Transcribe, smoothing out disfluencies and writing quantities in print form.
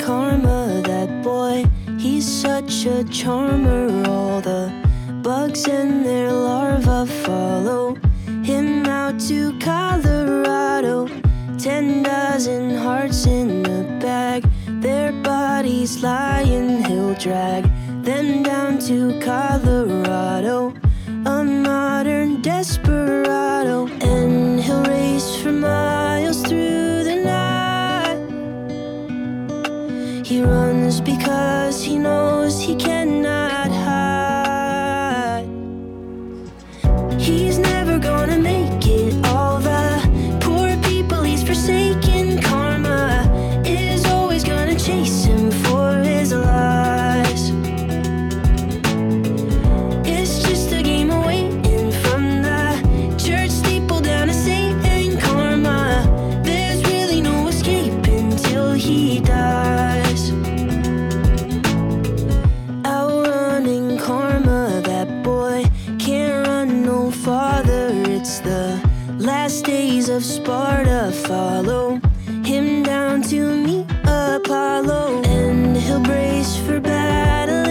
Karma, that boy, he's such a charmer. All the bugs and their larvae follow him out to Colorado. 10 dozen hearts in a bag, their bodies lying, he'll drag them down to Colorado. A modern desperado, and he'll race for miles through the night. He runs because he knows he cannot hide. He's never gonna make it. All the poor people he's forsaken. Karma is always gonna chase him for his lies. It's just a game of waiting from the church steeple down to Satan. Karma, there's really no escape until he dies. Outrunning karma, that boy can't run no farther. It's the last days of Sparta. Follow him down to meet Apollo, and he'll brace for battle